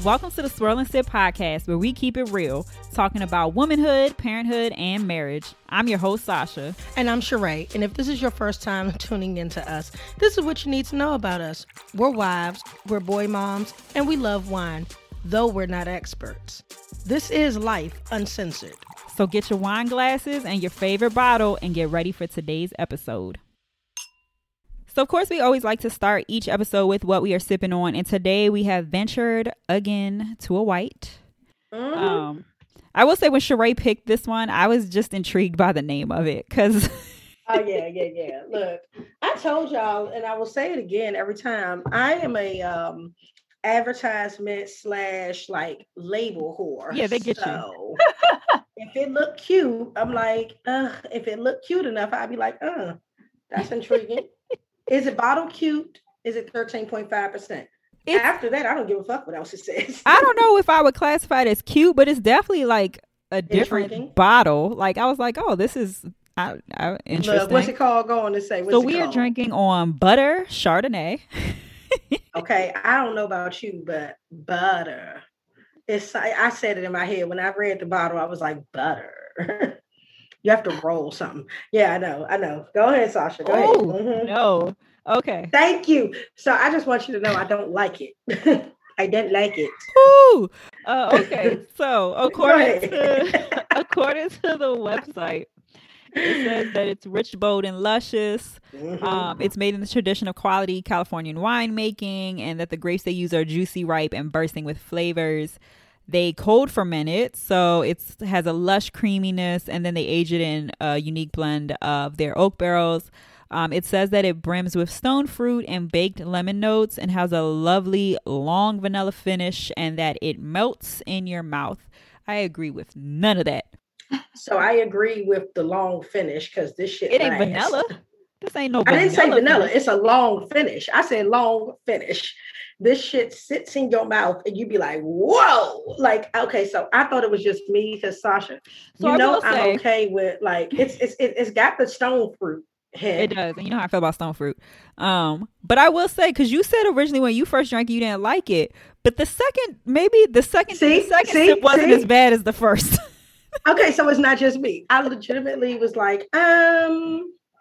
Welcome to the Swirl and Sip podcast, where we keep it real, talking about womanhood, parenthood, and marriage. I'm your host, Sasha. And I'm Sheree. And if this is your first time tuning into us, this is what you need to know about us. We're wives, we're boy moms, and we love wine, though we're not experts. This is life uncensored. So get your wine glasses and your favorite bottle and get ready for today's episode. So, of course, we always like to start each episode with what we are sipping on. And today we have ventured again to a white. I will say when Sheree picked this one, I was just intrigued by the name of it. Because Oh, yeah. Look, I told y'all, and I will say it again every time, I am a advertisement / like label whore. Yeah, they get you. If it look cute, I'm like, if it look cute enough, I'd be like, that's intriguing. Is it bottle cute? Is it 13.5%? After that, I don't give a fuck what else it says. I don't know if I would classify it as cute, but it's definitely like a different bottle. Like I was like, oh, this is interesting. Look, what's it called? Go on to say. So we are drinking on butter Chardonnay. Okay, I don't know about you, but butter. I said it in my head when I read the bottle. I was like, butter. You have to roll something. Yeah, I know. Go ahead, Sasha. Go ahead. Mm-hmm. No. Okay. Thank you. So I just want you to know I don't like it. I didn't like it. Ooh. Okay. So according to the website, it says that it's rich, bold, and luscious. Mm-hmm. It's made in the tradition of quality Californian winemaking, and that the grapes they use are juicy, ripe, and bursting with flavors. They cold ferment it, so it has a lush creaminess, and then they age it in a unique blend of their oak barrels. It says that it brims with stone fruit and baked lemon notes and has a lovely long vanilla finish, and that it melts in your mouth. I agree with none of that. So I agree with the long finish because this shit ain't vanilla. This ain't no vanilla. I didn't say vanilla. It's a long finish. I said long finish. This shit sits in your mouth and you be like, whoa. Like, okay, so I thought it was just me because Sasha, so I'm okay with like, it's got the stone fruit head. It does. And you know how I feel about stone fruit. But I will say, because you said originally when you first drank it, you didn't like it. But the second sip wasn't as bad as the first. Okay, so it's not just me. I legitimately was like, I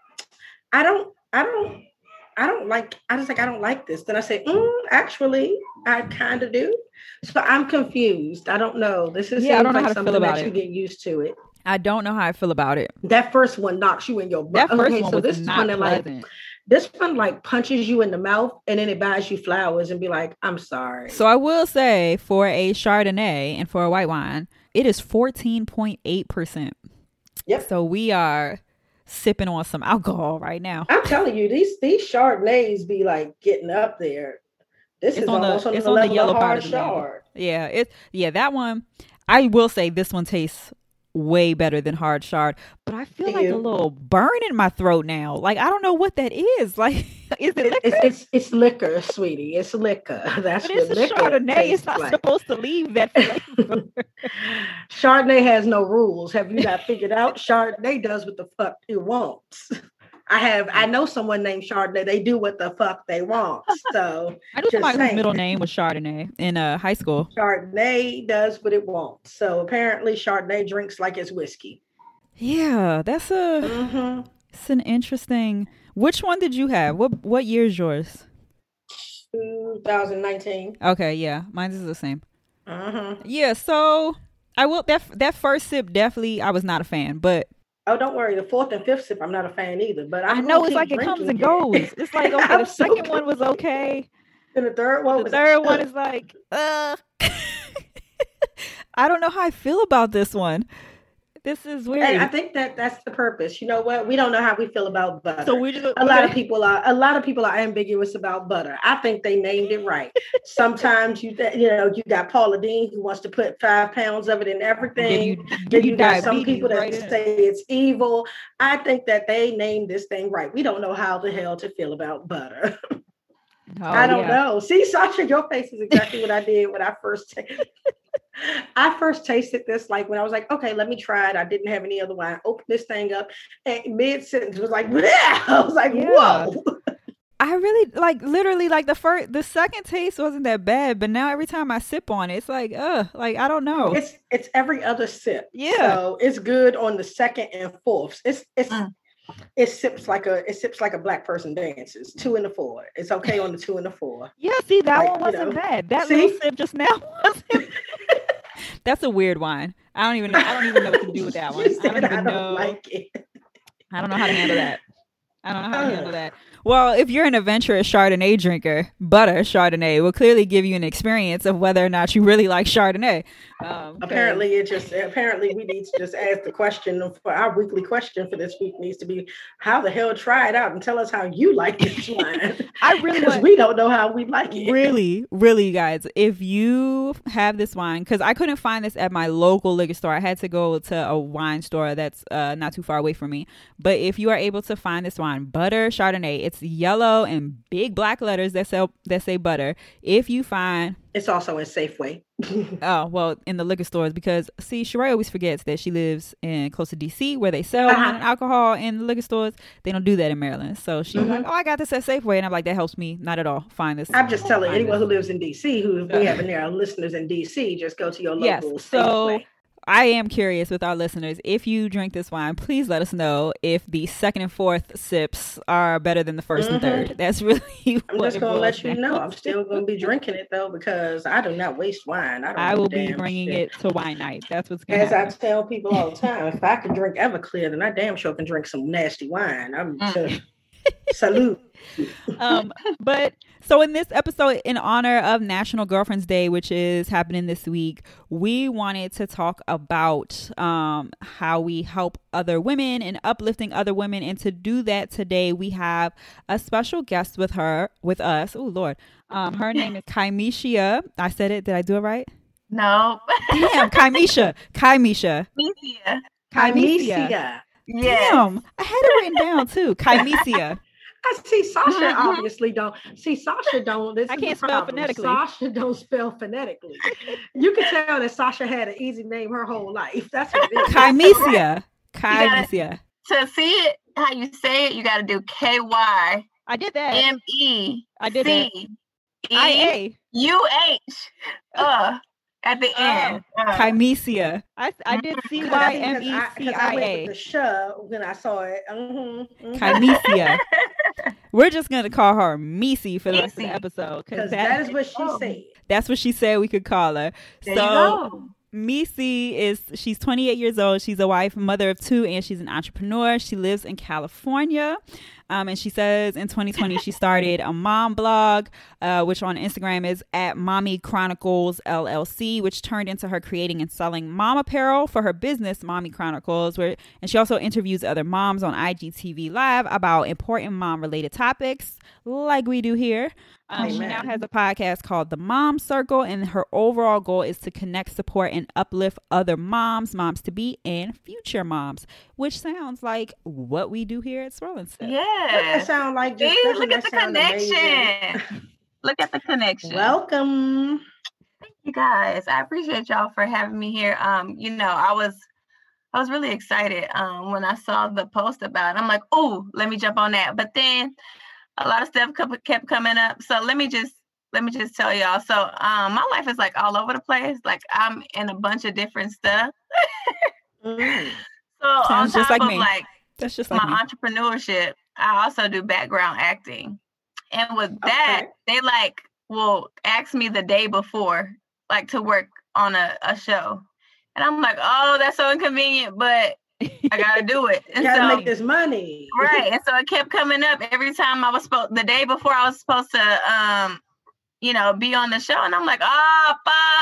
don't like this. Then I say, actually, I kind of do. So I'm confused. I don't know. This is I don't know how to feel about it. You get used to it. I don't know how I feel about it. That first one knocks you in your butt. That first one was this not pleasant. This one like punches you in the mouth and then it buys you flowers and be like, I'm sorry. So I will say for a Chardonnay and for a white wine, it is 14.8%. Yep. So we are sipping on some alcohol right now. I'm telling you, these Chardonnays be like getting up there. This is almost on the level of hard chard. Yeah, that one. I will say this one tastes way better than hard chard, but I feel like a little burn in my throat now. Like I don't know what that is. Like, is it liquor? It's liquor, sweetie. It's liquor. That's what liquor Chardonnay. It's not supposed to leave that flavor. Chardonnay has no rules. Have you not figured out? Chardonnay does what the fuck it wants. I know someone named Chardonnay. They do what the fuck they want. So I knew somebody whose middle name was Chardonnay in high school. Chardonnay does what it wants. So apparently Chardonnay drinks like it's whiskey. Yeah, that's it's an interesting. Which one did you have? What year is yours? 2019. Okay, yeah, mine is the same. Yeah, so I will that first sip definitely I was not a fan, but. Oh, don't worry. The fourth and fifth sip, I'm not a fan either. But I know it's like it comes and goes. It's like, okay, the second one was okay. And the third one is like, I don't know how I feel about this one. This is weird. And I think that's the purpose. You know what? We don't know how we feel about butter. So a lot of people are ambiguous about butter. I think they named it right. Sometimes you got Paula Deen who wants to put 5 pounds of it in everything. Then you got some people that say it's evil. I think that they named this thing right. We don't know how the hell to feel about butter. I don't know. See, Sasha, your face is exactly what I did when I first tasted. I first tasted this like when I was like, okay, let me try it. I didn't have any other wine. Opened this thing up and mid-sentence was like, bleh! I was like, whoa. I really literally the second taste wasn't that bad, but now every time I sip on it, it's like I don't know. It's every other sip. Yeah. So it's good on the second and fourth. It sips like a black person dances. 2 and a 4. It's okay on the 2 and the 4. Yeah, see, that one wasn't bad. That little sip just now wasn't. That's a weird wine. I don't even know what to do with that one. I don't like it. I don't know how to handle that. Well, if you're an adventurous Chardonnay drinker, Butter Chardonnay will clearly give you an experience of whether or not you really like Chardonnay. Apparently we need to just ask the question for our weekly question for this week needs to be, how the hell try it out and tell us how you like this wine. Because we don't know how we like it. Really, really, guys, if you have this wine, because I couldn't find this at my local liquor store. I had to go to a wine store that's not too far away from me. But if you are able to find this wine, Butter Chardonnay, it's yellow and big black letters that say butter. If you find, it's also in Safeway. Oh, well, in the liquor stores, because see, Sheree always forgets that she lives in close to DC where they sell wine and alcohol in the liquor stores. They don't do that in Maryland. So she's like, I got this at Safeway. And I'm like, that helps me. Not at all. Find this. I'm just telling anyone who lives in DC, who we have in there, listeners in DC, just go to your local Safeway. I am curious with our listeners, if you drink this wine, please let us know if the second and fourth sips are better than the first and third. That's really I'm just going to let you know. I'm still going to be drinking it, though, because I do not waste wine. I will be bringing it to wine night. That's what's going to happen. As I tell people all the time, if I can drink Everclear, then I damn sure can drink some nasty wine. Salute. But so in this episode, in honor of National Girlfriend's Day, which is happening this week, we wanted to talk about how we help other women and uplifting other women. And to do that today, we have a special guest with us. Oh, Lord. Her name is Kymesha. I said it. Did I do it right? No. Damn, Kymesha. Kymesha. Yes. Damn, I had it written down too. Kymesha. I see Sasha obviously don't. See, Sasha don't. I can't spell phonetically. Sasha don't spell phonetically. You can tell that Sasha had an easy name her whole life. That's what it is. Kymesha. To see it, how you say it, you got to do KY. I did that. MECEUH. At the end. Kymesha. I did CYMECIA. The show when I saw it. Kymesha. We're just going to call her Misi for the rest of the episode. Because that is what she said. That's what she said we could call her. So Misi she's 28 years old. She's a wife, mother of 2, and she's an entrepreneur. She lives in California. And she says in 2020, she started a mom blog, which on Instagram is at Mommy Chronicles LLC, which turned into her creating and selling mom apparel for her business, Mommy Chronicles, and she also interviews other moms on IGTV Live about important mom related topics like we do here. She now has a podcast called The Mom Circle, and her overall goal is to connect, support, and uplift other moms to be, and future moms, which sounds like what we do here at Swirl and Sip. Yeah, it sound like look at the connection. Look at the connection. Welcome. Thank you guys. I appreciate y'all for having me here. I was really excited when I saw the post about it. I'm like, oh, let me jump on that. But then a lot of stuff kept coming up. So let me just tell y'all. So my life is like all over the place. Like I'm in a bunch of different stuff. So on top of that's just my entrepreneurship, I also do background acting. And with that, they will ask me the day before, to work on a show. And I'm like, oh, that's so inconvenient, but I gotta do it. And gotta make this money. Right. And so it kept coming up every time the day before I was supposed to be on the show. And I'm like, oh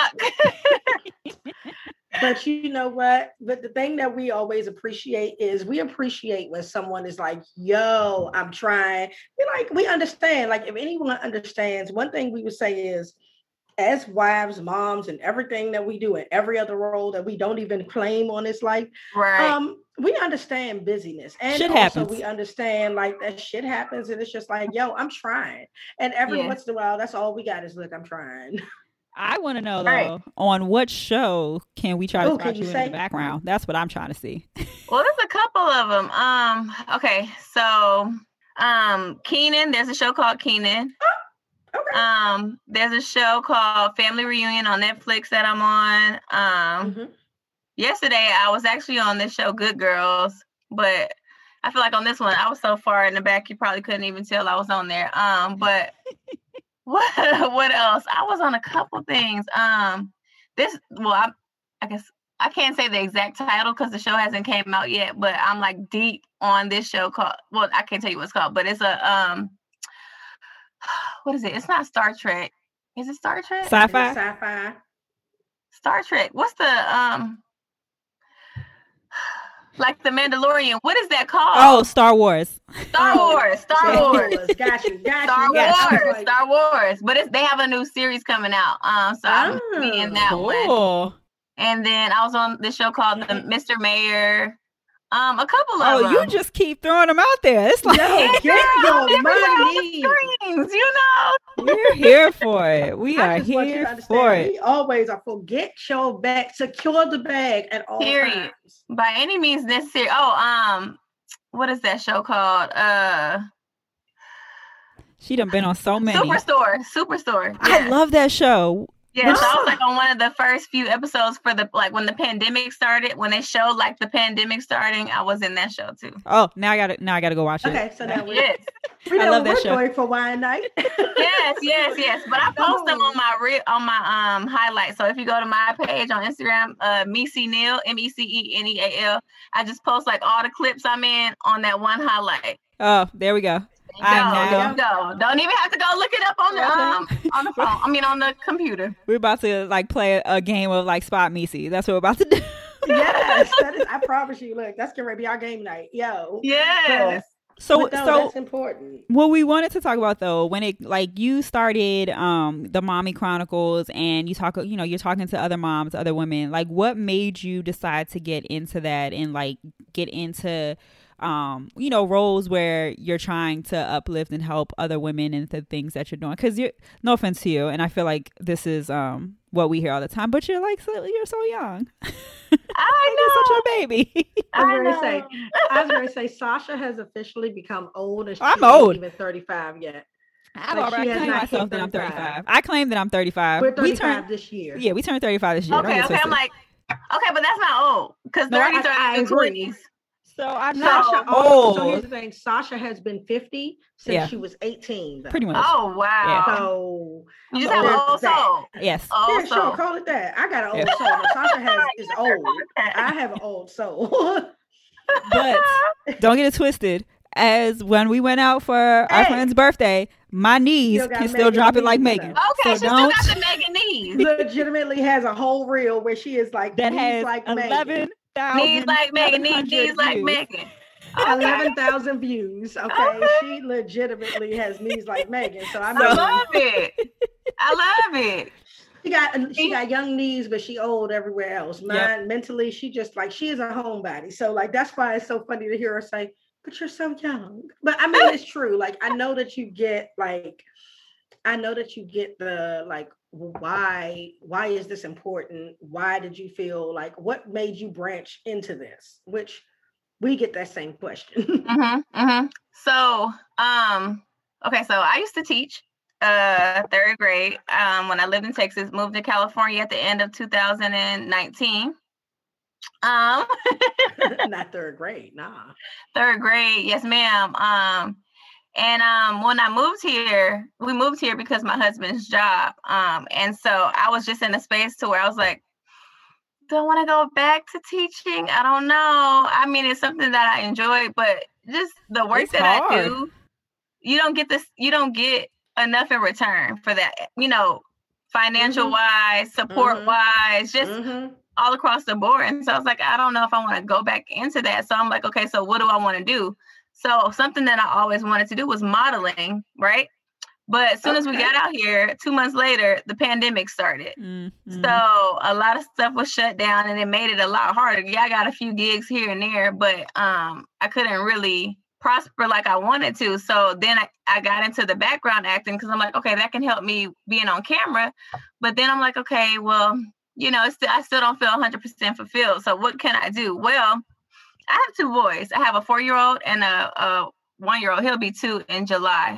fuck. But you know what? But the thing that we always appreciate is we appreciate when someone is like, yo, I'm trying. We understand. If anyone understands, one thing we would say is, as wives, moms, and everything that we do in every other role that we don't even claim on this life, right? We understand busyness, and shit also happens. We understand that shit happens, and it's just yo, I'm trying. And every once in a while, that's all we got is, look, I'm trying. I want to know though, on what show can we try to spot you in the background? That's what I'm trying to see. Well, there's a couple of them. Okay, so Kenan, there's a show called Kenan. Okay. There's a show called Family Reunion on Netflix that I'm on. Yesterday I was actually on this show, Good Girls, but I feel like on this one I was so far in the back you probably couldn't even tell I was on there. But what else? I was on a couple things. I guess I can't say the exact title because the show hasn't came out yet, but I'm like deep on this show called, well, I can't tell you what it's called, but it's a what is it? It's not Star Trek. Is it Star Trek? Sci-fi. Sci-fi. Star Trek. What's the like the Mandalorian? What is that called? Oh, Star Wars. Star Wars. Got you. Star Wars. But they have a new series coming out. So I'm in that one. And then I was on this show called the Mr. Mayor. A couple of them. You just keep throwing them out there. It's like, get your money. Screens, you know. We're here for it. We are here for it. We always are get your bag, secure the bag at all times. By any means necessary. What is that show called? She done been on so many. Superstore. I love that show. Yeah, so I was like on one of the first few episodes for when the pandemic started, when they showed like the pandemic starting, I was in that show too. Oh, now I gotta go watch it. Okay, so now I love that show. Going for wine night. yes. But I post them on my highlights. So if you go to my page on Instagram, Mecee Neal, MECENEAL, I just post like all the clips I'm in on that one highlight. Oh, there we go. There you go. Don't even have to go look it up on the phone. I mean, on the computer. We're about to like play a game of like Spot Mecee. That's what we're about to do. Yes, that is. I promise you. Look, that's gonna be our game night. Yo. Yes. So that's important. What we wanted to talk about though, when it like you started the Mommy Chronicles and you're talking to other moms, other women, like what made you decide to get into that and like get into roles where you're trying to uplift and help other women and the things that you're doing, because no offense to you, and I feel like this is what we hear all the time, but you're so young. I know. You're such a baby. I was going to say Sasha has officially become old, and I'm old. Even 35 yet. I claim myself that I'm 35. I claim that I'm 35. We're 35 this year. Yeah, we turned 35 this year. Okay. I'm like, okay, but that's not old because 30s are in the 20s. So Sasha old. So here's the thing: Sasha has been 50 since she was 18. Though. Pretty much. Oh wow! Yeah. So you just have an old soul. Yes. Yeah, sure. Call it that. I got an old soul. But Sasha is old. I have an old soul. But don't get it twisted. As when we went for our friend's birthday, my knees can still drop it like Megan. Okay, so she still got the Megan knees. Legitimately has a whole reel where she is like that has like 11,000 knees like Megan, knees like Megan. 11,000 views. Okay, she legitimately has knees like Megan. So I love it. I love it. She got young knees, but she old everywhere else. Mine mentally, she just like she is a homebody. So like that's why it's so funny to hear her say, "But you're so young." But I mean, it's true. Like I know that you get the like, why is this important? Why did you feel like, what made you branch into this? Which we get that same question. So, okay, so I used to teach third grade when I lived in Texas, moved to California at the end of 2019. Not third grade, nah. Third grade, yes, ma'am. And when I moved here, we moved here because my husband's job. And so I was just in a space to where I was like, do I want to go back to teaching? I don't know. I mean, it's something that I enjoy, but just the work it's that hard. I do, you don't get enough in return for that, financial wise, support wise, just all across the board. And so I was like, I don't know if I want to go back into that. So I'm like, okay, so what do I want to do? So something that I always wanted to do was modeling, right? But as soon as we got out here, 2 months later, the pandemic started. So a lot of stuff was shut down and it made it a lot harder. Yeah, I got a few gigs here and there, but I couldn't really prosper like I wanted to. So then I got into the background acting because I'm like, okay, that can help me being on camera. But then I'm like, okay, well, I still don't feel 100% fulfilled. So what can I do? Well, I have two boys. I have a 4-year-old and a 1-year-old. He'll be 2 in July.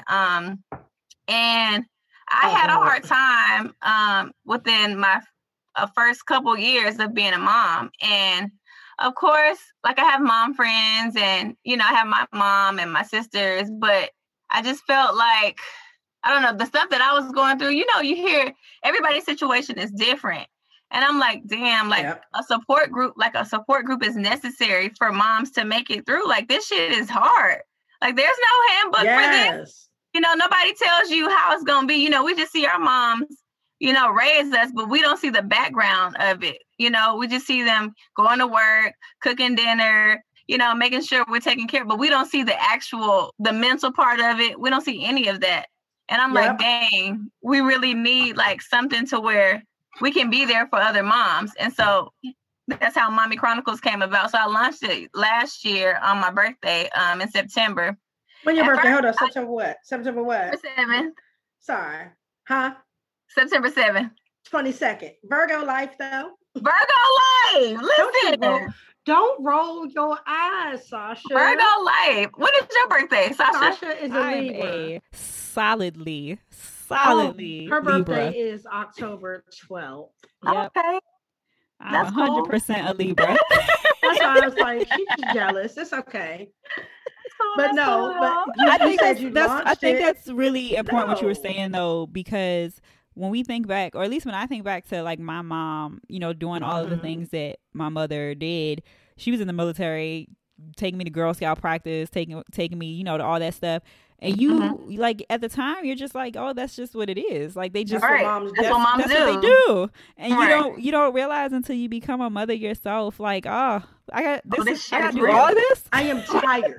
And I had a hard time within my first couple years of being a mom. And of course, like I have mom friends and, you know, I have my mom and my sisters, but I just felt like, I don't know, the stuff that I was going through, you know, you hear everybody's situation is different. And I'm like, damn, like a support group is necessary for moms to make it through. Like, this shit is hard. Like, there's no handbook for this. You know, nobody tells you how it's going to be. You know, we just see our moms, you know, raise us, but we don't see the background of it. You know, we just see them going to work, cooking dinner, you know, making sure we're taking care, but we don't see the mental part of it. We don't see any of that. And I'm like, dang, we really need like something to where we can be there for other moms. And so that's how Mommy Chronicles came about. So I launched it last year on my birthday in September. When your birthday? Hold on. September what? September what? 7th. Sorry. Huh? September 7th. 22nd. Virgo life, though. Virgo life. Listen. Don't roll your eyes, Sasha. Virgo life. When is your birthday, Sasha? Sasha is a Libra. A solidly her birthday Libra. is October 12th. Yep. Okay. I'm 100% a Libra. That's why I was like, she's jealous. It's okay. But no, but I think that's really important what you were saying though, because when we think back, or at least when I think back to like my mom, you know, doing all of the things that my mother did, she was in the military, taking me to Girl Scout practice, taking me, you know, to all that stuff. And you like at the time you're just like, oh, that's just what it is. Like they just that's what moms do. What they do. And you don't realize until you become a mother yourself, like, oh, I got to do all of this. I am tired.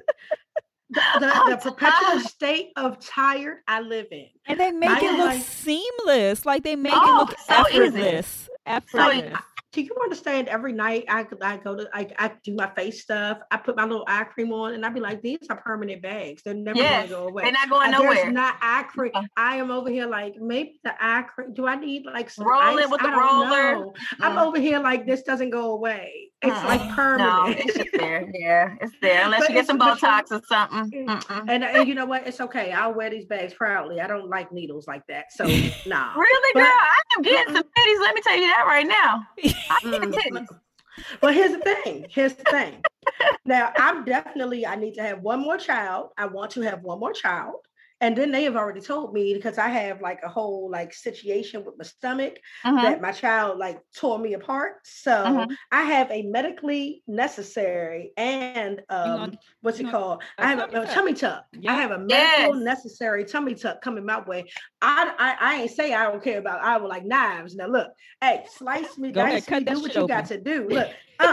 The perpetual state of tired I live in. And they make it look seamless. Like they make it look effortless. Effortless. Do you understand? Every night I do my face stuff. I put my little eye cream on, and I be like, "These are permanent bags. They're never going to go away. They're not going nowhere. There's not eye cream. I am over here like maybe the eye cream. Do I need like some rolling ice? with the roller? I'm over here like this doesn't go away. It's like permanent. No, it's just there. Yeah, it's there. Unless you get some Botox or something. And you know what? It's okay. I'll wear these bags proudly. I don't like needles like that. So nah. Really, girl? I am getting some titties. Let me tell you that right now. But here's the thing. Now, I need to have one more child. I want to have one more child. And then they have already told me, because I have like a whole like situation with my stomach that my child like tore me apart. So I have a medically necessary and what's it called? I have a tummy tuck. I have a medical necessary tummy tuck coming my way. I ain't say I don't care about. I would like knives. Now look, hey, slice me, dice me, do what you got to do. Look,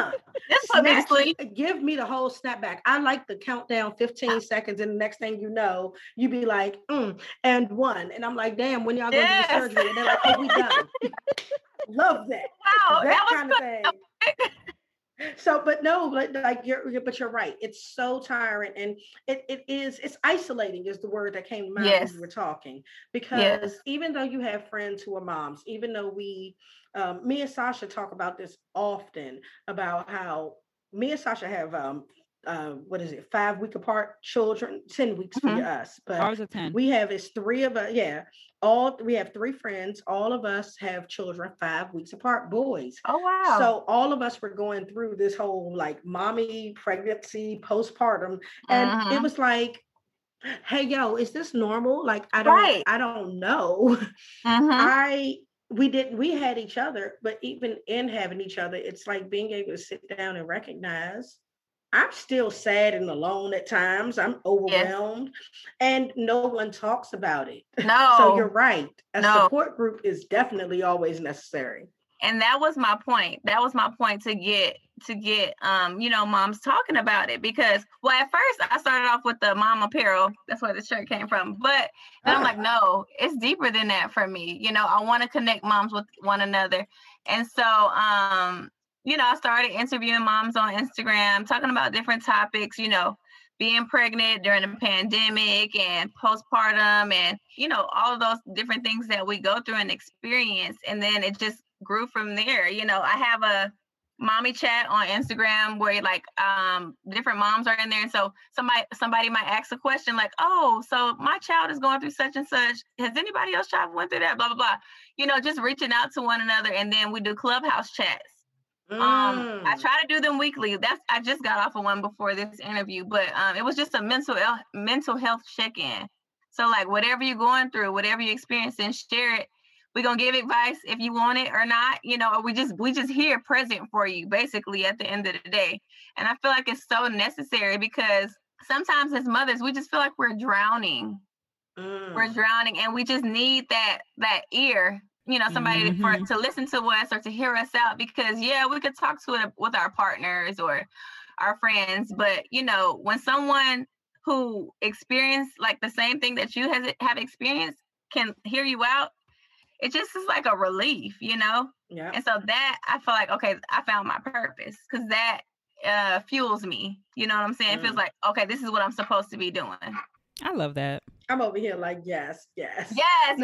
give me the whole snapback. I like the countdown 15 seconds, and the next thing you know, you be like, and one. And I'm like, damn, when y'all gonna do the surgery? And they're like, oh, we done. Love that. Wow, that kind of thing. So, but no, like you're right. It's so tiring, and it's isolating is the word that came to mind when we were talking. Because even though you have friends who are moms, even though me and Sasha talk about this often, about how me and Sasha have 5 week apart children, 10 weeks for us, but ours are 10. We have is 3 of us. We have 3 friends. All of us have children 5 weeks apart, boys. Oh wow. So all of us were going through this whole like mommy pregnancy, postpartum, and it was like, hey yo, is this normal? Like I don't know. We had each other, but even in having each other, it's like being able to sit down and recognize I'm still sad and alone at times. I'm overwhelmed and no one talks about it. No. So you're right. A support group is definitely always necessary. And that was my point. That was my point to get moms talking about it, because at first I started off with the mom apparel. That's where the shirt came from. But then I'm like, no, it's deeper than that for me. You know, I want to connect moms with one another. And so I started interviewing moms on Instagram, talking about different topics, being pregnant during the pandemic and postpartum and, all of those different things that we go through and experience. And then it just grew from there. I have mommy chat on Instagram where like different moms are in there, and so somebody might ask a question like, oh, so my child is going through such and such, has anybody else child went through that, blah blah blah, you know, just reaching out to one another. And then we do clubhouse chats. I try to do them weekly. I just got off of one before this interview, but it was just a mental health check-in. So like whatever you're going through, whatever you're experiencing, share it. We're gonna give advice if you want it or not, you know, or we just here present for you basically at the end of the day. And I feel like it's so necessary because sometimes as mothers, we just feel like we're drowning. We're drowning, and we just need that ear, you know, somebody to listen to us or to hear us out, because yeah, we could talk to it with our partners or our friends, but you know, when someone who experienced like the same thing that you have experienced can hear you out, it just is like a relief, you know? Yeah. And so that I feel like, okay, I found my purpose, because that fuels me. You know what I'm saying? It feels like, okay, this is what I'm supposed to be doing. I love that. I'm over here like, yes. I'm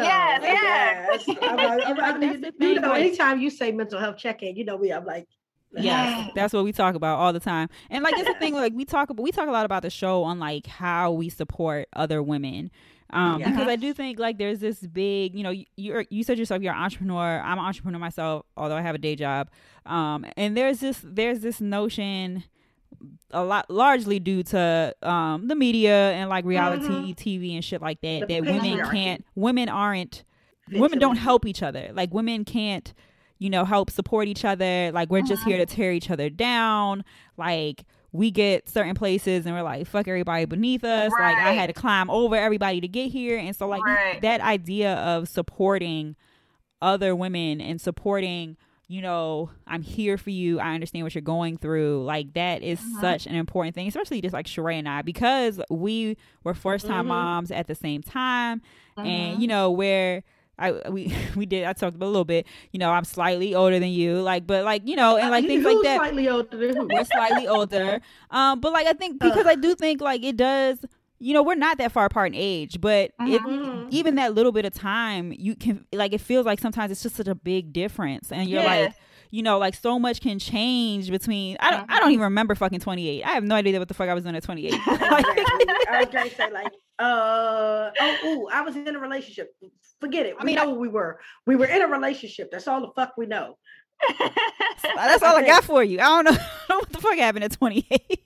you know, anytime you say mental health check-in, you know, I'm like, yes, that's what we talk about all the time. And like, it's the thing, like we talk a lot about the show on like how we support other women. Because I do think like there's this big, you know, you said yourself, you're an entrepreneur. I'm an entrepreneur myself, although I have a day job. And there's this notion, a lot largely due to the media and like reality TV and shit like that, that women don't help each other. Like women can't, you know, help support each other. Like we're just here to tear each other down. Like we get certain places and we're like, fuck everybody beneath us. Right. Like I had to climb over everybody to get here. And so like that idea of supporting other women and supporting, you know, I'm here for you, I understand what you're going through, like that is such an important thing, especially just like Sheree and I, because we were first time moms at the same time. And you know, where I talked about a little bit, you know, I'm slightly older than you, like, but like, you know, and like things like that. Slightly older than who? We're slightly older. But like, I think because I do think like it does, you know, we're not that far apart in age, but even that little bit of time, you can like, it feels like sometimes it's just such a big difference. And you're like, you know, like so much can change between, I don't even remember fucking 28. I have no idea what the fuck I was doing at 28. I was going to say like, I was in a relationship. Forget it. We know we were in a relationship. That's all the fuck we know. That's all I got for you. I don't know what the fuck happened at 28.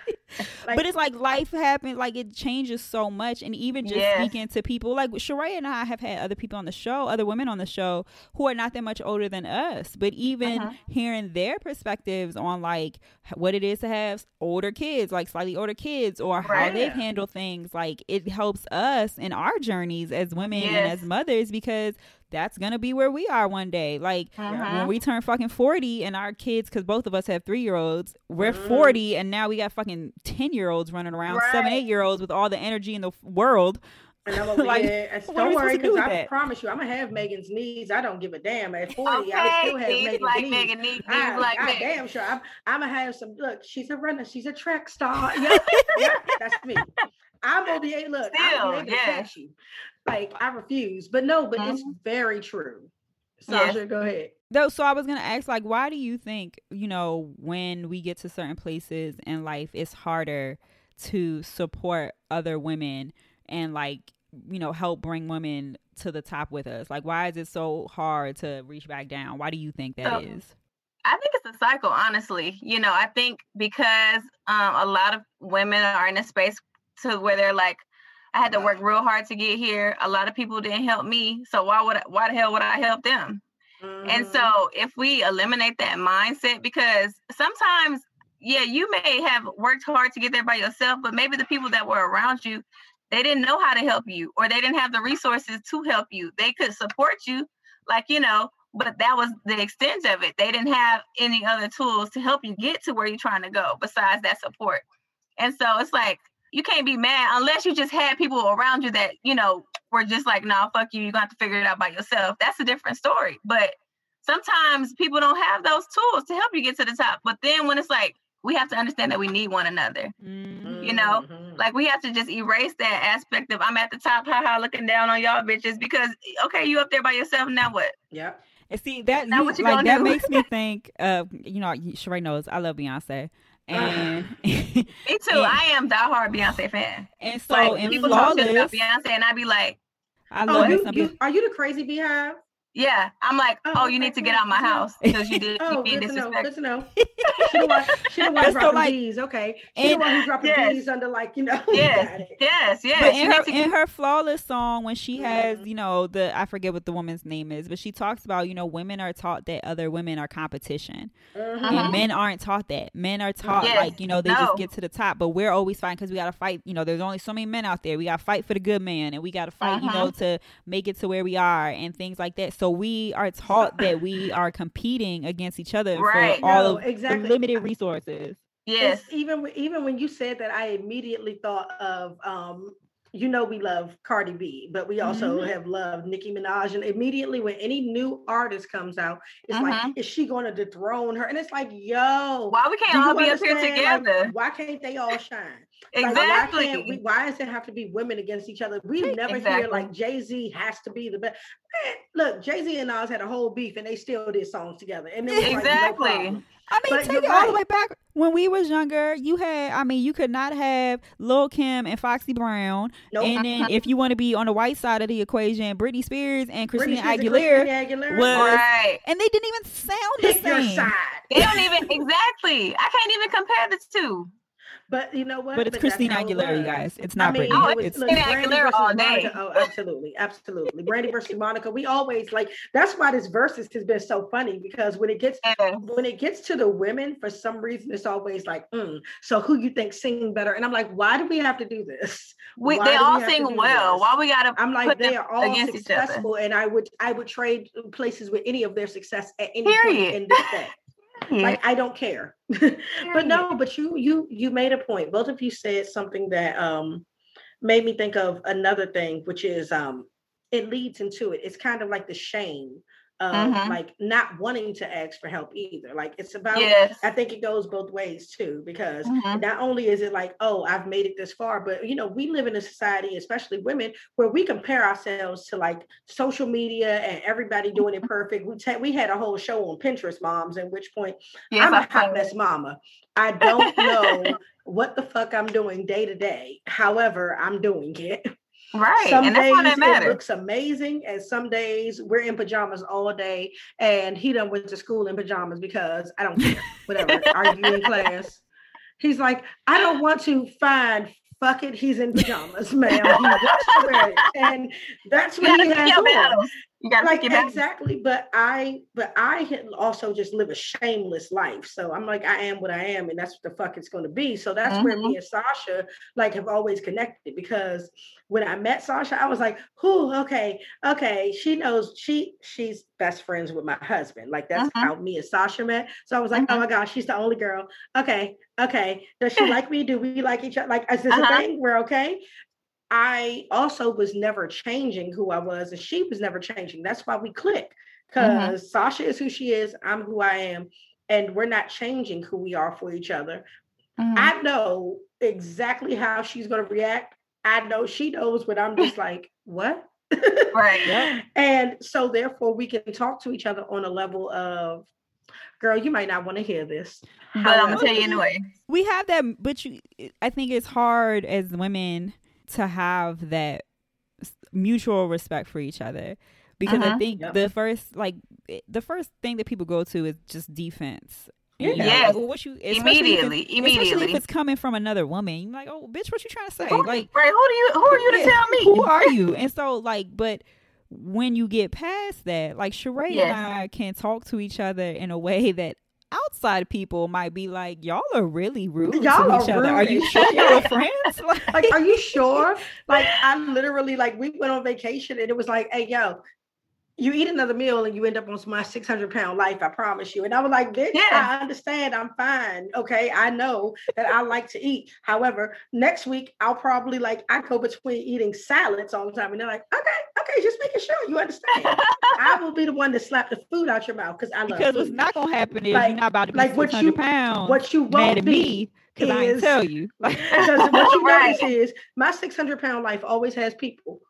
But it's like life happens, like it changes so much. And even just speaking to people like Sheree and I have had other people on the show, other women on the show who are not that much older than us, but even hearing their perspectives on like what it is to have older kids, like slightly older kids, or how they've handled things, like it helps us in our journeys as women and as mothers, because that's gonna be where we are one day. Like when we turn fucking 40 and our kids, because both of us have 3-year-olds, we're 40 and now we got fucking 10-year-olds running around, 7-8-year-olds with all the energy in the world. And I'm over here, don't worry, because I promise you, I'm gonna have Megan's knees. I don't give a damn. At 40, I still have Megan's knees. I'm damn sure. I'm gonna have some. Look, she's a runner. She's a track star. Yeah, that's me. I'm gonna be able to catch you. Like I refuse, but it's very true. Sasha, go ahead. So I was gonna ask, like, why do you think, you know, when we get to certain places in life, it's harder to support other women and like, you know, help bring women to the top with us? Like, why is it so hard to reach back down? Why do you think that is? I think it's a cycle, honestly. You know, I think because a lot of women are in a space to where they're like, I had to work real hard to get here. A lot of people didn't help me. So why the hell would I help them? And so if we eliminate that mindset, because sometimes, you may have worked hard to get there by yourself, but maybe the people that were around you, they didn't know how to help you, or they didn't have the resources to help you. They could support you, like, you know, but that was the extent of it. They didn't have any other tools to help you get to where you're trying to go besides that support. And so it's like, you can't be mad unless you just had people around you that, you know, were just like, nah, fuck you. You're going to have to figure it out by yourself. That's a different story. But sometimes people don't have those tools to help you get to the top. But then when it's like, we have to understand that we need one another, you know, like we have to just erase that aspect of I'm at the top, haha, looking down on y'all bitches, because, okay, you up there by yourself, now what? Yeah. And see that that makes me think of Sheree knows I love Beyonce. And me too. I am diehard Beyonce fan. And so people talk about Beyonce, and I be like, I love are you the crazy beehive? Yeah, I'm like, you need to get out my house because you did. Good to know. She the one dropping D's. Okay, she the one who's dropping D's under Yes. But in her Flawless song, when she has, I forget what the woman's name is, but she talks about, women are taught that other women are competition, and men aren't taught that. Men are taught they just get to the top, but we're always fighting because we got to fight. There's only so many men out there. We got to fight for the good man, and we got to fight, to make it to where we are and things like that. So we are taught that we are competing against each other for all of the limited resources. Yes. Even when you said that, I immediately thought of we love Cardi B, but we also have loved Nicki Minaj. And immediately when any new artist comes out, it's like, is she going to dethrone her? And it's like, yo, why we can't all be up here together? Like, why can't they all shine? Exactly. Like, why does it have to be women against each other? We never hear like Jay-Z has to be the best. Man, look, Jay-Z and Nas had a whole beef and they still did songs together. And it was like, no problem. Take it all the way back when we was younger. You could not have Lil' Kim and Foxy Brown. Nope. And then if you want to be on the white side of the equation, Britney Spears and Christina Aguilera was, right. And they didn't even sound the same. Your side. They don't even exactly. I can't even compare the two. But you know what? But it's Christina Aguilera, you guys. It's not Britney. It's Christina Aguilera all day. Oh, absolutely. Brandy versus Monica. We always that's why this versus has been so funny, because when it gets to the women, for some reason, it's always like, so who you think sing better? And I'm like, why do we have to do this? They all sing well. Why we gotta? I'm like, they are all successful, and I would trade places with any of their success at any point in this day. Like, I don't care. but you made a point. Both of you said something that made me think of another thing, which is it leads into it. It's kind of like the shame of like not wanting to ask for help either. Like, it's about, I think it goes both ways too, because not only is it like, oh, I've made it this far, but we live in a society, especially women, where we compare ourselves to like social media and everybody doing it perfect. We had a whole show on Pinterest moms, at which point I'm a hot mess mama. I don't know what the fuck I'm doing day to day. However, I'm doing it. Right. Some and days that's what it looks amazing, and some days we're in pajamas all day, and he done went to school in pajamas because I don't care. Whatever. Are you in class? He's like, I don't want to find. Fuck it, he's in pajamas, ma'am. He wants to wear it, and that's what he has on. You gotta pick your battles. Exactly, but I also just live a shameless life. So I'm like, I am what I am, and that's what the fuck it's going to be. So that's where me and Sasha have always connected, because when I met Sasha, I was like, okay. She knows she's best friends with my husband. Like, that's how me and Sasha met. So I was like, oh my gosh, she's the only girl. Okay. Does she like me? Do we like each other? Like, is this a thing? We're okay. I also was never changing who I was, and she was never changing. That's why we click, because Sasha is who she is. I'm who I am, and we're not changing who we are for each other. I know exactly how she's going to react. I know she knows when I'm just like, what? Right. Yeah. And so therefore we can talk to each other on a level of, girl, you might not want to hear this, but I'm going to tell you anyway. We have that, but I think it's hard as women to have that mutual respect for each other, because I think the first thing that people go to is just defense. Yes. Immediately. Especially if it's coming from another woman, you're like, oh, bitch, what you trying to say? Who are you to tell me? Who are you? And so but when you get past that, like, Sheree and I can talk to each other in a way that outside people might be like, y'all are really rude to each other. Are you sure you're friends? Like, are you sure? Like, I literally, we went on vacation, and it was like, hey, yo, you eat another meal and you end up on my 600-pound life, I promise you. And I was like, bitch, I understand. I'm fine. Okay. I know that I like to eat. However, next week, I'll probably I go between eating salads all the time. And they're like, okay, just making sure you understand. I will be the one to slap the food out your mouth because I love Because what's not going to happen is you're not about to be 600 pounds. What you won't be. Because I didn't tell you. Because what you notice is my 600-pound life always has people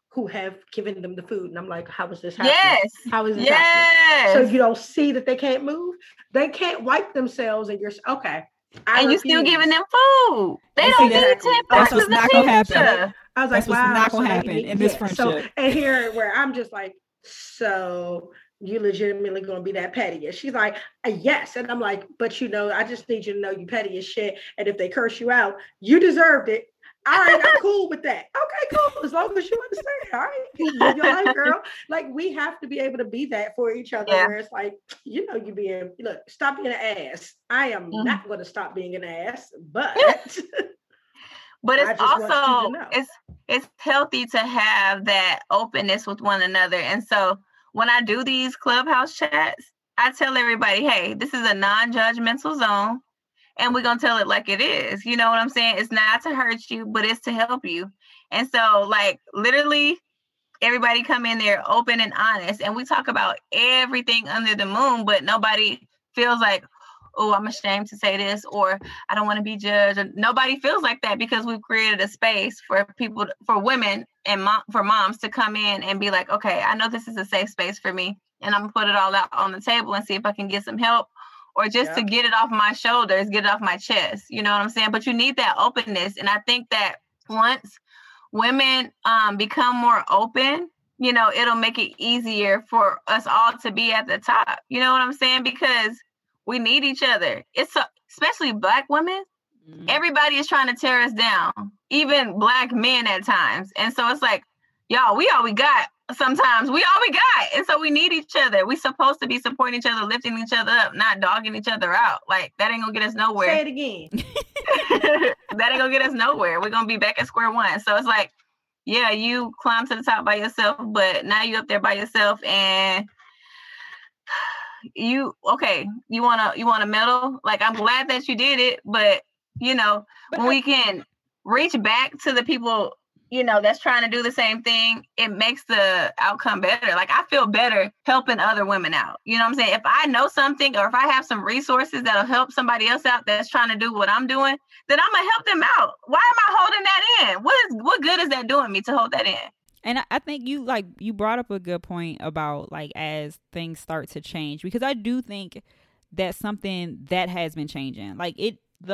who have given them the food. And I'm like, how is this happening? Yes. How is this happening? So you don't see that they can't move? They can't wipe themselves and you're okay. And you're still giving them food. They don't need 10 That's what's not going to happen. I was like, that's what's not going to happen in this friendship. So, and here where I'm just like, so you legitimately going to be that petty? And she's like, yes. And I'm like, but I just need you to know you petty as shit. And if they curse you out, you deserved it. All right, I'm cool with that. Okay, cool. As long as you understand. All right, live your life, girl. Like, we have to be able to be that for each other. Yeah. Where it's like, you stop being an ass. I am not going to stop being an ass, but but it's also it's healthy to have that openness with one another. And so when I do these Clubhouse chats, I tell everybody, hey, this is a non-judgmental zone. And we're going to tell it like it is. You know what I'm saying? It's not to hurt you, but it's to help you. And so, like, literally, everybody come in there open and honest. And we talk about everything under the moon, but nobody feels like, oh, I'm ashamed to say this, or I don't want to be judged. Nobody feels like that because we've created a space for people, for women and for moms to come in and be like, okay, I know this is a safe space for me. And I'm going to put it all out on the table and see if I can get some help. Or just to get it off my shoulders, get it off my chest. You know what I'm saying? But you need that openness. And I think that once women become more open, it'll make it easier for us all to be at the top. You know what I'm saying? Because we need each other. Especially Black women. Mm-hmm. Everybody is trying to tear us down, even Black men at times. And so it's like, y'all, we all we got. Sometimes we all we got. And so we need each other. We're supposed to be supporting each other, lifting each other up, not dogging each other out. Like, that ain't gonna get us nowhere. Say it again. That ain't gonna get us nowhere. We're gonna be back at square one. So it's like, yeah, you climb to the top by yourself, but now you up there by yourself and you want a medal? Like, I'm glad that you did it, but when we can reach back to the people that's trying to do the same thing, it makes the outcome better. Like, I feel better helping other women out. You know what I'm saying? If I know something or if I have some resources that'll help somebody else out that's trying to do what I'm doing, then I'm going to help them out. Why am I holding that in? What good is that doing me to hold that in? And I think you brought up a good point about, like, as things start to change, because I do think that's something that has been changing. Like, the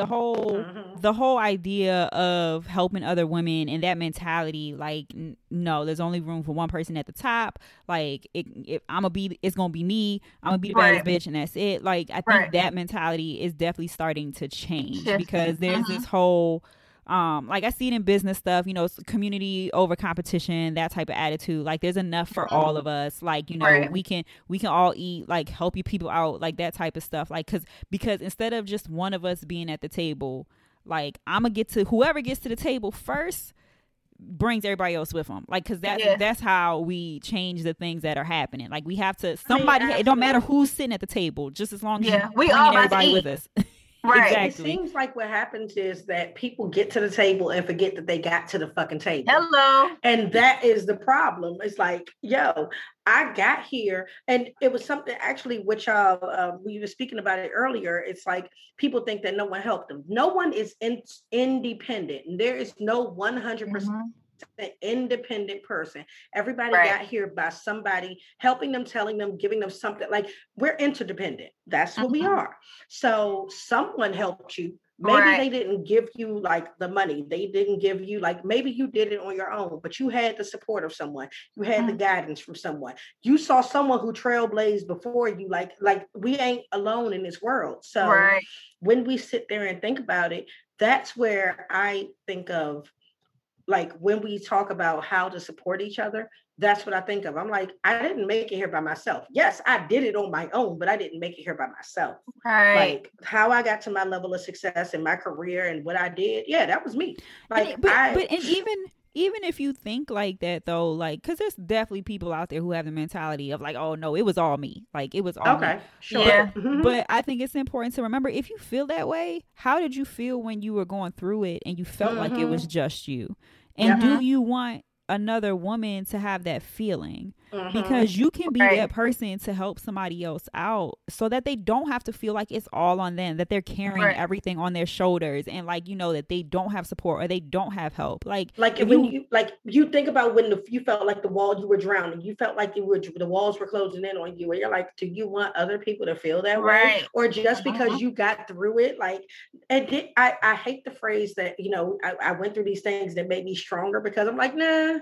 whole idea of helping other women and that mentality, like, no, there's only room for one person at the top. Like, it's gonna be me. I'm gonna be the baddest bitch, and that's it. Like, I think that mentality is definitely starting to change because there's this whole like, I see it in business stuff, community over competition, that type of attitude. Like, there's enough for all of us. Like, we can all eat, like, help you people out, like, that type of stuff. Like, because instead of just one of us being at the table, like, whoever gets to the table first brings everybody else with them. Like, because that's how we change the things that are happening. Like, we have to, it don't matter who's sitting at the table, just as long as we all everybody with us. Right. Exactly. It seems like what happens is that people get to the table and forget that they got to the fucking table. Hello. And that is the problem. It's like, yo, I got here. And it was something actually, which we were speaking about it earlier. It's like people think that no one helped them. No one is independent. There is no 100% independent person. Everybody got here by somebody helping them, telling them, giving them something. Like, we're interdependent. That's what we are. So someone helped you. Maybe they didn't give you, like, the money. They didn't give you, like, maybe you did it on your own, but you had the support of someone. You had the guidance from someone. You saw someone who trailblazed before you. Like we ain't alone in this world. So when we sit there and think about it, that's where I think of, like, when we talk about how to support each other, that's what I think of. I'm like, I didn't make it here by myself. Yes, I did it on my own, but I didn't make it here by myself. Like, how I got to my level of success in my career and what I did, that was me. Like, but even if you think like that, though, like, because there's definitely people out there who have the mentality of, like, oh no, it was all me. Like, it was all me. Sure. Yeah. But I think it's important to remember, if you feel that way, how did you feel when you were going through it and you felt like it was just you? And do you want another woman to have that feeling, because you can be that person to help somebody else out so that they don't have to feel like it's all on them, that they're carrying everything on their shoulders, and like, you know, that they don't have support or they don't have help. Like when you think about when you felt like you were drowning, you felt like the walls were closing in on you, and you're like, do you want other people to feel that way? Or just because you got through it? Like, I hate the phrase that, you know, I went through these things that made me stronger, because I'm like, nah,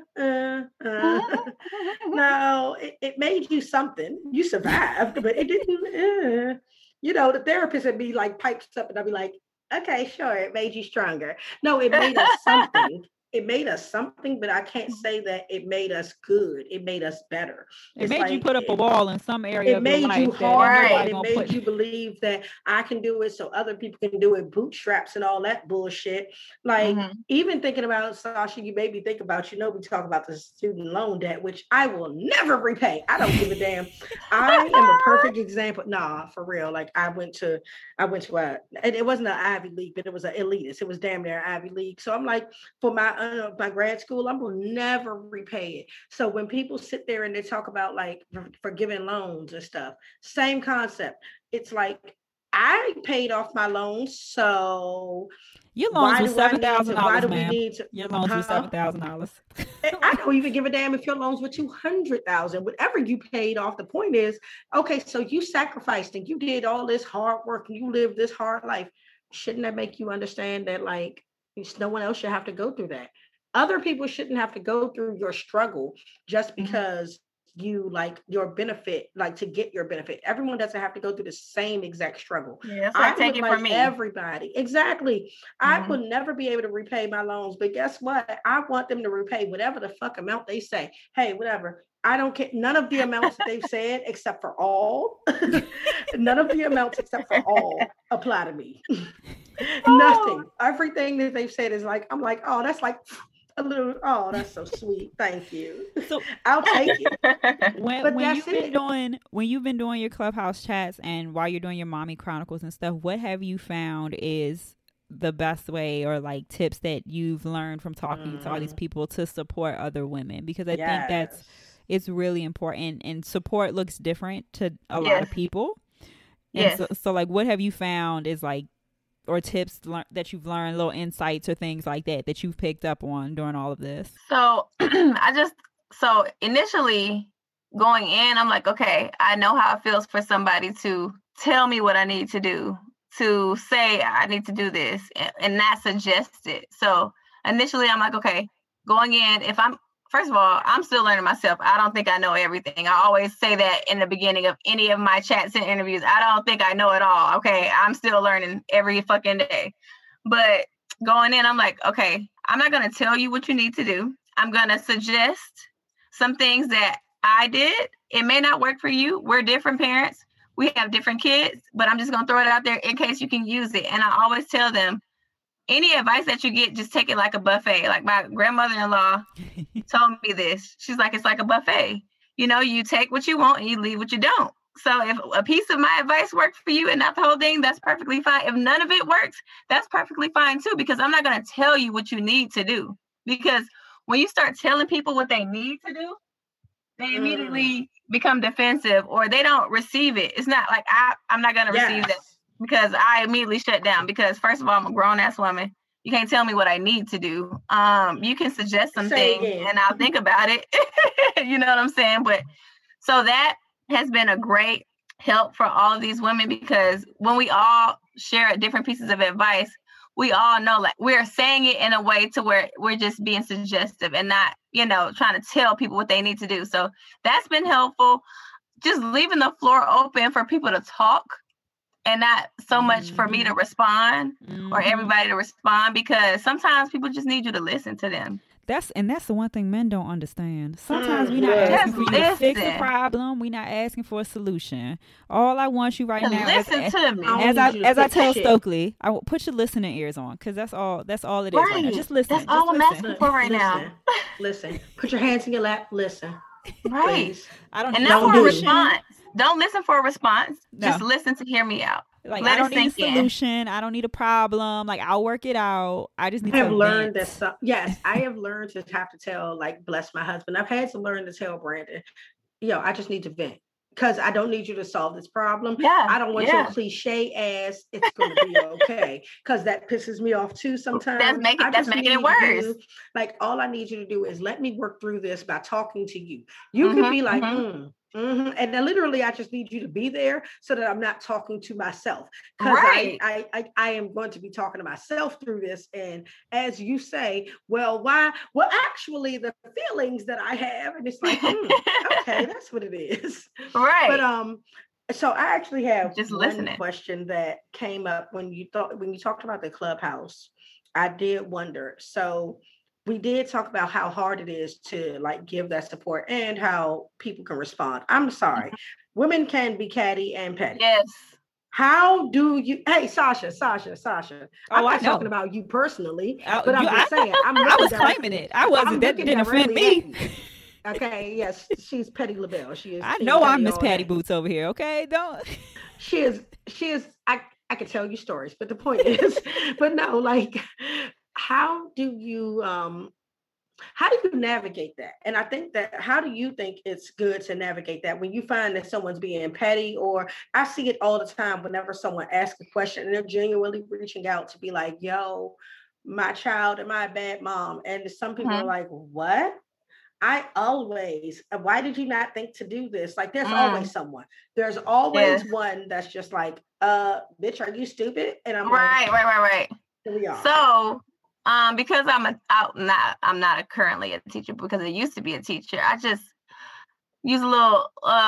no, it made you something. You survived, but it didn't. You know, the therapist would be like pipes up, and I'd be like, okay, sure, it made you stronger. No, it made us something. It made us something, but I can't say that it made us good. It made us better. It made you put up a wall in some area. It made you hard. It made you believe that I can do it, so other people can do it. Bootstraps and all that bullshit. Like, even thinking about, Sasha, you made me think about, you know, we talk about the student loan debt, which I will never repay. I don't give a damn. I am a perfect example. Nah, for real. Like, I went to it wasn't an Ivy League, but it was an elitist. It was damn near Ivy League. So I'm like, for my grad school, I will never repay it. So when people sit there and they talk about like forgiving loans and stuff, same concept. It's like, I paid off my loans, so your loans were $7,000. Why do we need to? Your loans were $7,000. I don't even give a damn if your loans were $200,000. Whatever you paid off. The point is, okay, so you sacrificed and you did all this hard work and you lived this hard life. Shouldn't that make you understand that, like, no one else should have to go through that? Other people shouldn't have to go through your struggle just because you like your benefit, like to get your benefit. Everyone doesn't have to go through the same exact struggle. Yeah, that's like take it from me. Everybody. Exactly. I will never be able to repay my loans, but guess what? I want them to repay whatever the fuck amount they say. Hey, whatever. I don't care. None of the amounts that they've said, except for all, none of the amounts except for all apply to me. Nothing. Everything that they've said is like, I'm like, oh, that's like a little, oh, that's so sweet. Thank you. So I'll take it. When you've been doing your Clubhouse chats and while you're doing your Mommy Chronicles and stuff, what have you found is the best way, or like tips that you've learned from talking to all these people to support other women? Because I think it's really important, and support looks different to a lot of people. And so like, what have you found is like, or tips that you've learned, little insights or things like that you've picked up on during all of this? So so initially going in, I'm like, okay, I know how it feels for somebody to tell me what I need to do, to say I need to do this and not suggest it. So initially I'm like, okay, going in, first of all, I'm still learning myself. I don't think I know everything. I always say that in the beginning of any of my chats and interviews. I don't think I know it all. Okay. I'm still learning every fucking day. But going in, I'm like, okay, I'm not going to tell you what you need to do. I'm going to suggest some things that I did. It may not work for you. We're different parents. We have different kids, but I'm just going to throw it out there in case you can use it. And I always tell them, any advice that you get, just take it like a buffet. Like my grandmother-in-law told me this. She's like, it's like a buffet. You know, you take what you want and you leave what you don't. So if a piece of my advice worked for you and not the whole thing, that's perfectly fine. If none of it works, that's perfectly fine too, because I'm not going to tell you what you need to do. Because when you start telling people what they need to do, they immediately become defensive, or they don't receive it. It's not like I'm not going to receive that. Because I immediately shut down. Because first of all, I'm a grown ass woman. You can't tell me what I need to do. You can suggest some things and I'll think about it. You know what I'm saying? But so that has been a great help for all of these women, because when we all share different pieces of advice, we all know, like, we're saying it in a way to where we're just being suggestive and not, you know, trying to tell people what they need to do. So that's been helpful. Just leaving the floor open for people to talk, and not so much for me to respond or everybody to respond, because sometimes people just need you to listen to them. That's the one thing men don't understand. Sometimes we're not asking for you to fix the problem. We're not asking for a solution. All I want you right now is to me. As I tell Stokely, I will put your listening ears on, because that's all it is right now. Just listen. That's all I'm asking for right now. Listen. Put your hands in your lap. Listen. Right. I don't. And not for a response. Don't listen for a response. No. Just listen to hear me out. Like, I don't need a solution. I don't need a problem. Like, I'll work it out. I just need to learn that. Yes, I have learned to have to tell, like, bless my husband. I've had to learn to tell Brandon, I just need to vent. Because I don't need you to solve this problem. Yeah, I don't want your cliche ass. It's going to be okay. Because that pisses me off too sometimes. That's making it worse. Like, all I need you to do is let me work through this by talking to you. You could be like, and then literally, I just need you to be there so that I'm not talking to myself. Because I am going to be talking to myself through this. And as you say, why? Well, actually, the feelings that I have, and it's like, okay, that's what it is. Right. But so I actually have just one question that came up when you talked about the Clubhouse. I did wonder. So we did talk about how hard it is to, like, give that support and how people can respond. I'm sorry. Women can be catty and petty. Yes. How do you, hey, Sasha. I'm not talking about you personally, but I'm just saying. I was claiming it. I wasn't. That didn't offend me. Okay, yes, she's Petty LaBelle. She is. I know I'm Miss Patty Boots over here. Okay, don't. She is. I could tell you stories, but the point is, but no, like, how do you navigate that? And I think that, how do you think it's good to navigate that when you find that someone's being petty? Or I see it all the time whenever someone asks a question and they're genuinely reaching out to be like, yo, my child, am I a bad mom? And some people are like, what? Why did you not think to do this? Like, there's always someone. There's always one that's just like, bitch, are you stupid? And I'm right. Here we are. So, because I'm not currently a teacher, because I used to be a teacher, I just use a little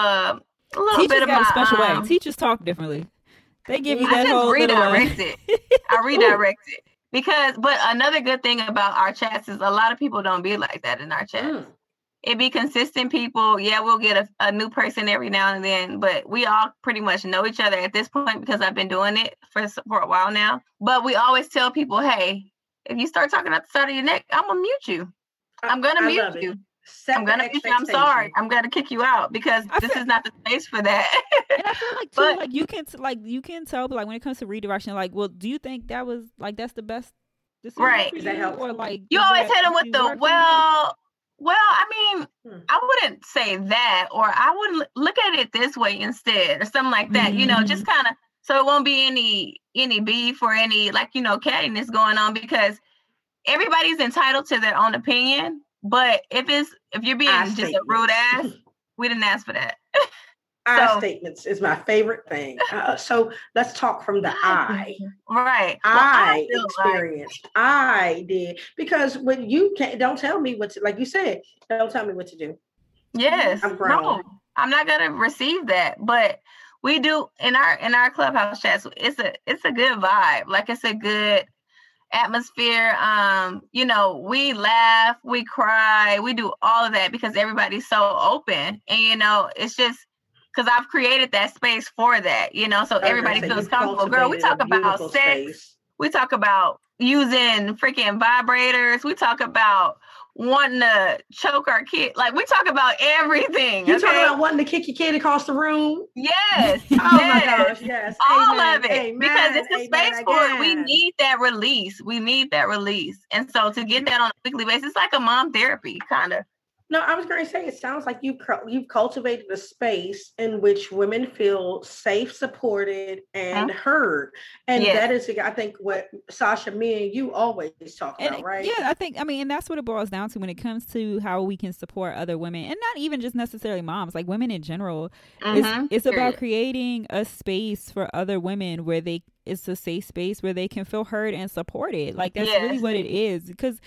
bit of a special way. Teachers talk differently. They give you that whole redirect it. I redirect it. But another good thing about our chats is a lot of people don't be like that in our chats. It be consistent people. Yeah, we'll get a new person every now and then, but we all pretty much know each other at this point because I've been doing it for a while now. But we always tell people, hey, if you start talking at the side of your neck, I'm going to mute you. I'm going to mute you. I'm going to mute you. I'm sorry. I'm going to kick you out because this is not the space for that. And I feel like, too, you can tell, like, when it comes to redirection, like, well, do you think that was, like, that's the best decision? Right. Does that help? Or, like, you always hit them with the, well, I mean, I wouldn't say that, or I would look at it this way instead, or something like that, just kind of, so it won't be any beef or any, like, cattiness going on, because everybody's entitled to their own opinion. But if you're being just a rude ass, we didn't ask for that. Statements is my favorite thing. So let's talk from the I. Right. I experienced. I did. Because when you don't tell me what to, like you said, don't tell me what to do. Yes. I'm grown. No, I'm not gonna receive that. But we do in our Clubhouse chats. It's a good vibe. Like, it's a good atmosphere. We laugh, we cry, we do all of that because everybody's so open. And it's just because I've created that space for that, so everybody feels comfortable. Girl, we talk about sex. Space. We talk about using freaking vibrators. We talk about wanting to choke our kid. Like, we talk about everything. You talk about wanting to kick your kid across the room? Yes. Oh my gosh, yes. All of it. Amen. Because it's a space for it. We need that release. And so to get that on a weekly basis, it's like a mom therapy, kind of. No, I was going to say, it sounds like you've cultivated a space in which women feel safe, supported, and heard. And that is, I think, what Sasha, me and you always talk about, right? Yeah, and that's what it boils down to when it comes to how we can support other women, and not even just necessarily moms, like women in general. It's about creating a space for other women where it's a safe space where they can feel heard and supported. Like, that's really what it is. Because,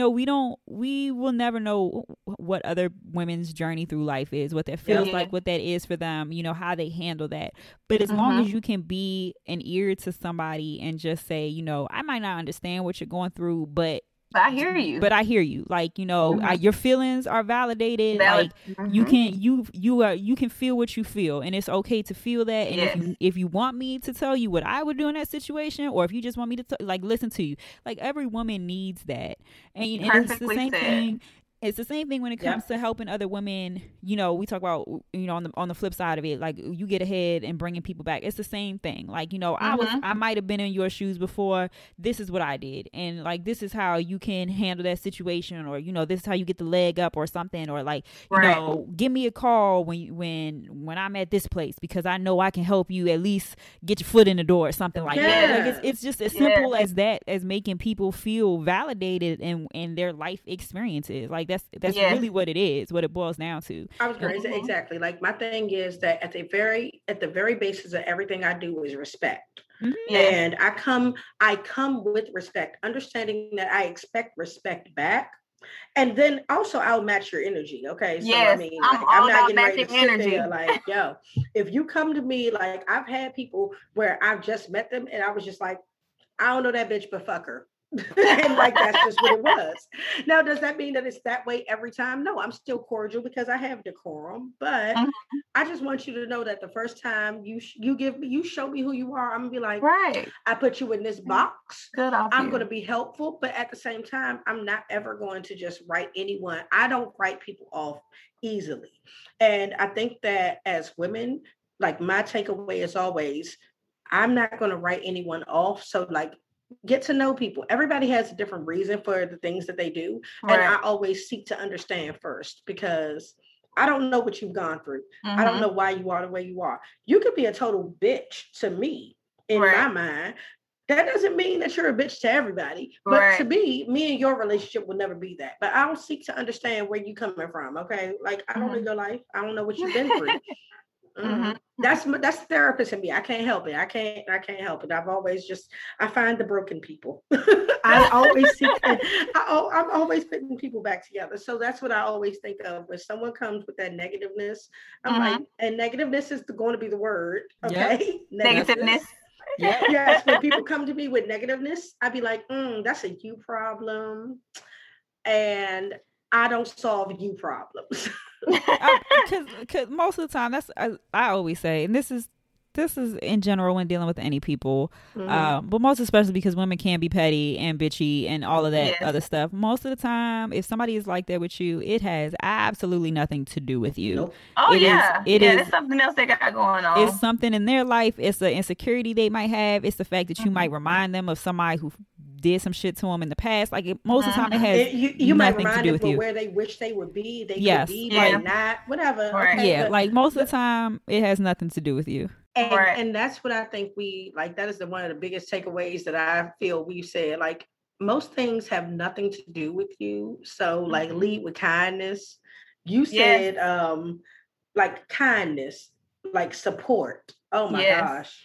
we will never know what other women's journey through life is, what that feels like, what that is for them, how they handle that. But as long as you can be an ear to somebody and just say, I might not understand what you're going through, but I hear you. Like, your feelings are validated. Like, you can feel what you feel, and it's okay to feel that. And if you want me to tell you what I would do in that situation, or if you just want me to listen to you, like, every woman needs that. And it's the same thing. It's the same thing when it comes to helping other women. You know, we talk about, you know, on the flip side of it, like you get ahead and bringing people back. It's the same thing. Like, you know, I might have been in your shoes before. This is what I did, and like this is how you can handle that situation, or you know, this is how you get the leg up or something, or like you know, give me a call when I'm at this place because I know I can help you at least get your foot in the door or something like that. Like it's just as simple as that, as making people feel validated in their life experiences. Like that's really what it is, what it boils down to. I was going to say exactly. Like my thing is that at the very basis of everything I do is respect. And I come with respect, understanding that I expect respect back. And then also I'll match your energy. Okay. So I mean, like, I'm not getting ready to sit there like, yo, if you come to me, like I've had people where I've just met them and I was just like, I don't know that bitch, but fuck her. And like that's just what it was. Now, does that mean that it's that way every time? No, I'm still cordial because I have decorum. But I just want you to know that the first time you show me who you are, I'm gonna be like, I put you in this box. I'm gonna be helpful, but at the same time, I'm not ever going to just write anyone. I don't write people off easily, and I think that as women, like my takeaway is always, I'm not going to write anyone off. So like, get to know people. Everybody has a different reason for the things that they do. And I always seek to understand first, because I don't know what you've gone through. I don't know why you are the way you are. You could be a total bitch to me in my mind. That doesn't mean that you're a bitch to everybody. But to me and your relationship will never be that. But I'll seek to understand where you're coming from. Okay. Like I don't know your life. I don't know what you've been through. That's therapist in me. I can't help it. I can't help it. I find the broken people. I'm always putting people back together. So that's what I always think of when someone comes with that negativeness. I'm like, and negativeness is going to be the word. Okay. Negativeness. Yes. When people come to me with negativeness, I'd be like, that's a you problem. And I don't solve you problems. Because most of the time, I always say, and this is in general when dealing with any people, but most especially because women can be petty and bitchy and all of that other stuff. Most of the time, if somebody is like that with you, it has absolutely nothing to do with you. Nope. It is something else they got going on. It's something in their life. It's an insecurity they might have. It's the fact that you might remind them of somebody who did some shit to them in the past. Like most of the time, it has you might nothing remind to do them with you. Where they wish they would be. They could be, but not. Whatever. Okay, like most of the time, it has nothing to do with you. And that's what I think that is one of the biggest takeaways that I feel we've said. Like most things have nothing to do with you. So like lead with kindness. You said like kindness, like support. Oh my gosh.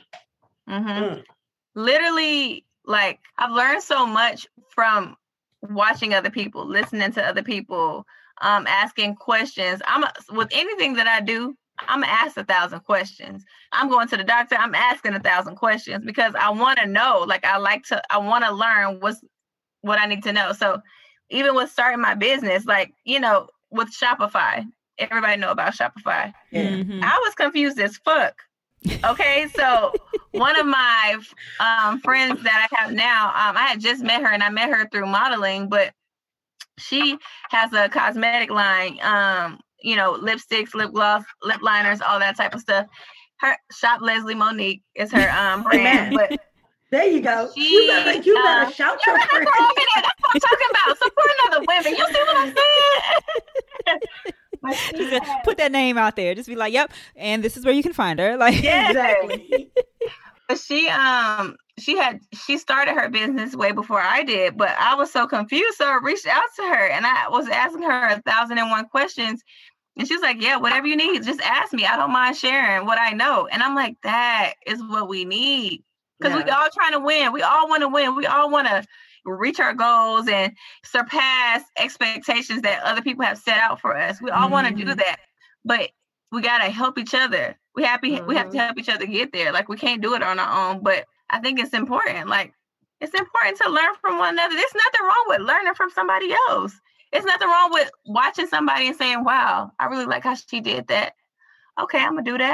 Literally, like I've learned so much from watching other people, listening to other people, asking questions. With anything that I do, I'm gonna ask 1,000 questions. I'm going to the doctor, I'm asking 1,000 questions because I want to know. Like I want to learn what I need to know. So even with starting my business, like, you know, with Shopify, everybody know about Shopify. I was confused as fuck. Okay, so one of my friends that I have now, I had just met her, and I met her through modeling, but she has a cosmetic line, you know, lipsticks, lip gloss, lip liners, all that type of stuff. Her Shop Leslie Monique is her brand. But there you go. You better shout your friend. That's what I'm talking about. Support other women. You see what I'm saying? Put that name out there. Just be like, yep, and this is where you can find her. Like exactly. But she started her business way before I did, but I was so confused, so I reached out to her and I was asking her 1,001 questions, and she's like, "Yeah, whatever you need, just ask me. I don't mind sharing what I know." And I'm like, "That is what we need, because we all trying to win. We all want to win. We all want to reach our goals and surpass expectations that other people have set out for us. We all want to do that, but we gotta help each other. We have to help each other get there. Like we can't do it on our own. But I think it's important. Like it's important to learn from one another. There's nothing wrong with learning from somebody else. There's nothing wrong with watching somebody and saying, "Wow, I really like how she did that. Okay, I'm gonna do that.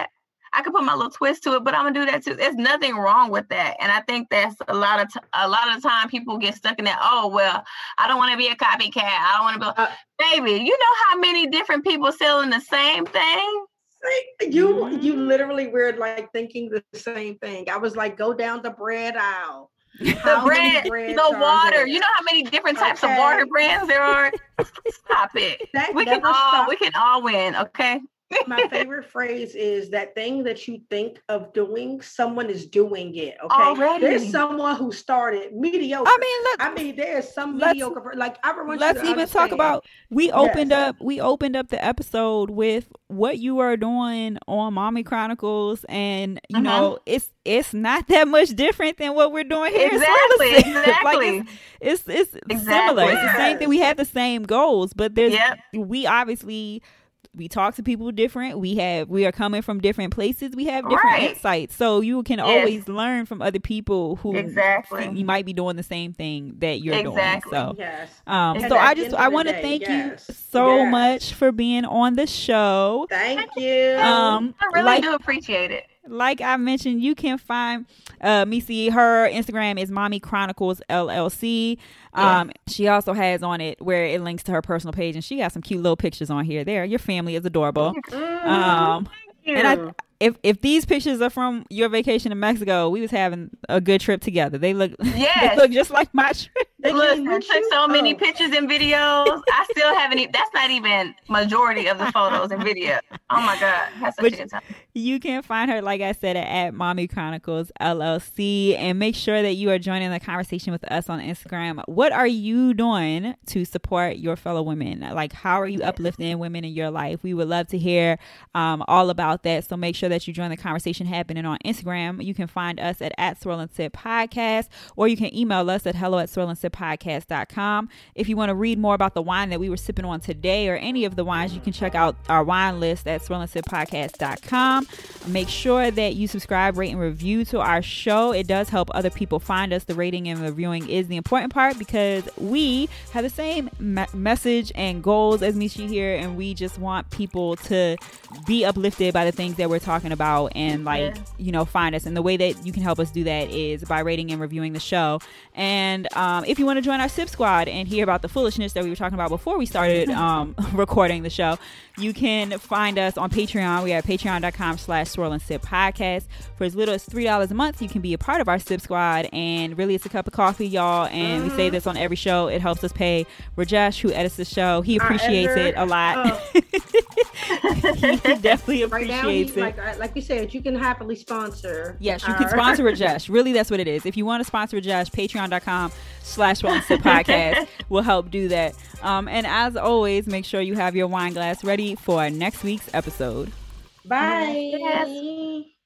I could put my little twist to it, but I'm gonna do that too. There's nothing wrong with that. And I think that's a lot of the time people get stuck in that, oh, well, I don't want to be a copycat. I don't want to be, baby, you know how many different people selling the same thing? You literally were like thinking the same thing. I was like, go down the bread aisle. The bread, the water. You know how many different types of water brands there are? Stop it. We can all win, okay? My favorite phrase is that thing that you think of doing, someone is doing it. Okay. Already. There's someone who started mediocre. I mean, there's some mediocre. Like let's even talk about. We opened up the episode with what you are doing on Mommy Chronicles, and you know it's not that much different than what we're doing here. Exactly. Like it's similar. It's the same thing. We have the same goals, but we talk to people different. We are coming from different places. We have different insights. So you can always learn from other people who you might be doing the same thing that you're doing. So, so I want to thank you so much for being on the show. Thank you. I really do appreciate it. Like I mentioned, you can find Missy. Her Instagram is Mommy Chronicles LLC. She also has on it where it links to her personal page, and she got some cute little pictures on here. There, your family is adorable. And if these pictures are from your vacation in Mexico, we was having a good trip together. They look just like my trip. Look, I took so many pictures and videos. I still haven't. That's not even majority of the photos and video. Oh my God, that's such a good time. You can find her, like I said, at Mommy Chronicles LLC, and make sure that you are joining the conversation with us on Instagram. What are you doing to support your fellow women? Like, how are you uplifting women in your life? We would love to hear all about that. So make sure that you join the conversation happening on Instagram. You can find us at Swirl and Sip Podcast, or you can email us at hello@swirlandsippodcast.com. If you want to read more about the wine that we were sipping on today, or any of the wines, you can check out our wine list at swirlandsippodcast.com. Make sure that you subscribe, rate, and review to our show. It does help other people find us. The rating and reviewing is the important part, because we have the same message and goals as Michi here, and we just want people to be uplifted by the things that we're talking about, and find us. And the way that you can help us do that is by rating and reviewing the show. And if you want to join our Sip Squad and hear about the foolishness that we were talking about before we started recording the show, you can find us on Patreon. We are at patreon.com/Swirl and Sip Podcast. For as little as $3 a month, you can be a part of our Sip Squad. And really, it's a cup of coffee, y'all. And we say this on every show. It helps us pay Rajesh, who edits the show. He appreciates it a lot. He definitely appreciates it. Like you said, you can happily sponsor. Yes, you can sponsor Rajesh. Really, that's what it is. If you want to sponsor Rajesh, patreon.com/Swirl and Sip Podcast will help do that. And as always, make sure you have your wine glass ready for next week's episode. Bye. Yes.